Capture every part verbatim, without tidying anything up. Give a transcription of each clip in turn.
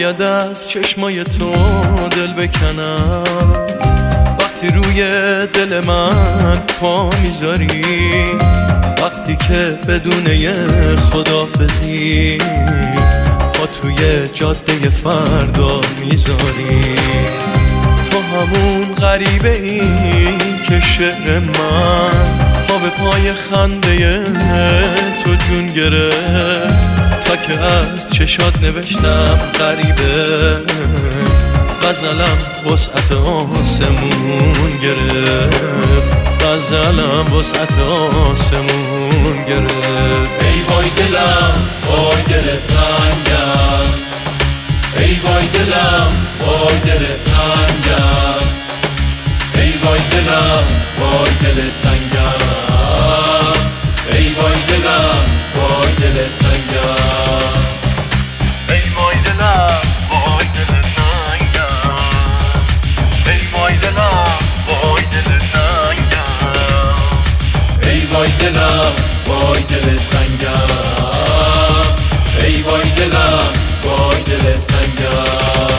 باید از چشمای تو دل بکنم وقتی روی دل من پا میذاری، وقتی که بدون یه خدافزی پا توی جاده فردا میذاری. تو همون غریبه ای که شعر من پا به پای خنده تو جون گرفت، تا که از چشات نوشتم غریبه غزلم وسعت آسمون گرفت، غزلم وسعت آسمون گرفت. ای وای دلم وای دل تنگم، ای وای دلم وای دل تنگم، ای وای دلم وای دل تنگم، ای وای دلم وای دل تنگم، ای وای دلم وای دل تنگم، ای وای دلم وای دل تنگم، ای وای دلم وای دل تنگم، ای وای دلم وای دل تنگم.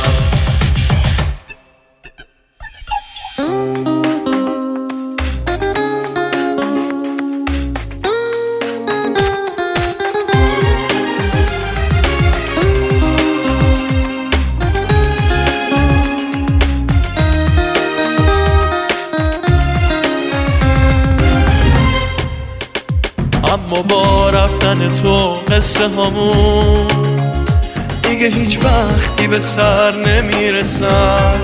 اما با رفتن تو قصه همون دیگه هیچ وقتی به سر نمیرسن،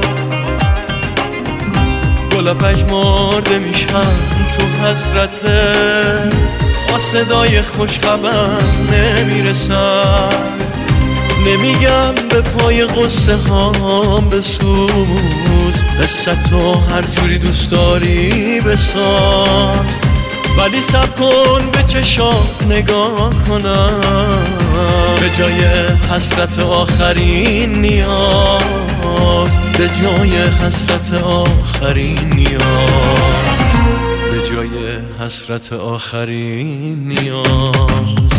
گلا پژمرده میشن تو حسرته، با صدای خوشخبرم نمیرسن. نمیگم به پای قصه هام بسوز، قصه تو هر جوری دوست داری بساز، ولی سب کن به چشات نگاه کنم، به جای حسرت آخرین نیاز، به جای حسرت آخرین نیاز، به جای حسرت آخرین نیاز.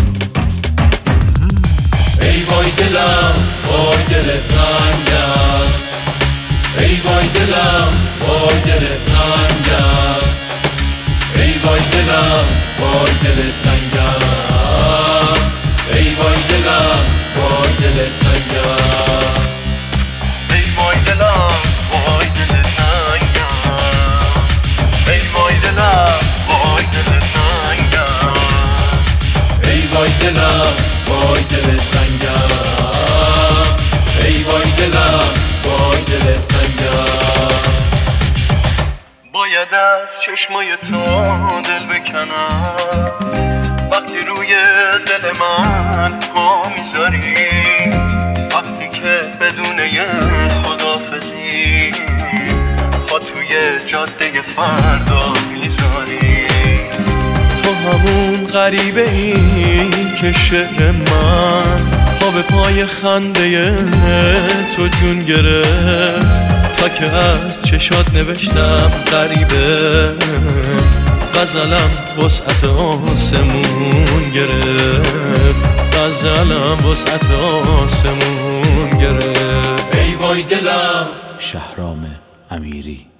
ای وای دلم وای دل تنگم، ای وای دلم وای دل تنگم، ای وای دلم وای دل تنگم، ای وای دلم وای دل تنگم، ای وای دلم وای دل تنگم، ای وای دلم وای دل تنگم، ای وای دلم وای دل تنگم، ای وای دلم وای دل تنگم. باید از چشمای تو دل بکنم وقتی روی دل من پا میذاری، وقتی که بدون یه خدافزی پا توی جاده فردا میذاری. تو همون غریبه ای که شعر من پا به پای خنده تو جون گرفت، تا که از چشات نوشتم غریبه غزلم وسعت آسمون گرفت، غزلم وسعت آسمون گرفت. ای وای دلم. شهرام امیری.